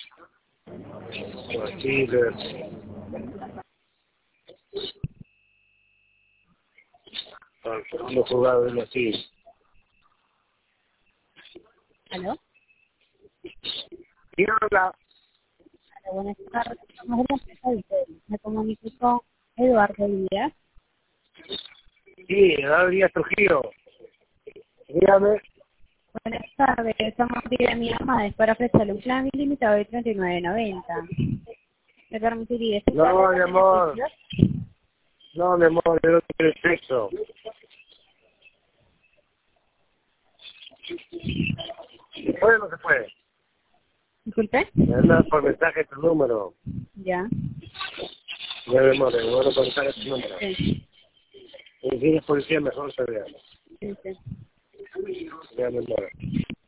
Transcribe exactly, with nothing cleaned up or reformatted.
Los Tigres. El segundo jugador de los Tigres. ¿Aló? ¿Quién habla? Hola, buenas tardes. Somos de la empresa Vitel. Me comunico con Eduardo Díaz. Sí, Eduardo Díaz Trujillo. Dígame. Buenas tardes. Somos de mi llamada es para ofrecerle un plan ilimitado de treinta y nueve noventa. ¿Me permitiría este No, mi amor. No, mi amor, yo no quiero sexo. ¿Se puede o no se puede? Disculpe. Me mandas por mensaje tu número. Ya. Ya, mi amor, me mando por mensaje tu número. Sí. Y si eres policía, mejor se vea. Sí, sí. Ya, mi amor.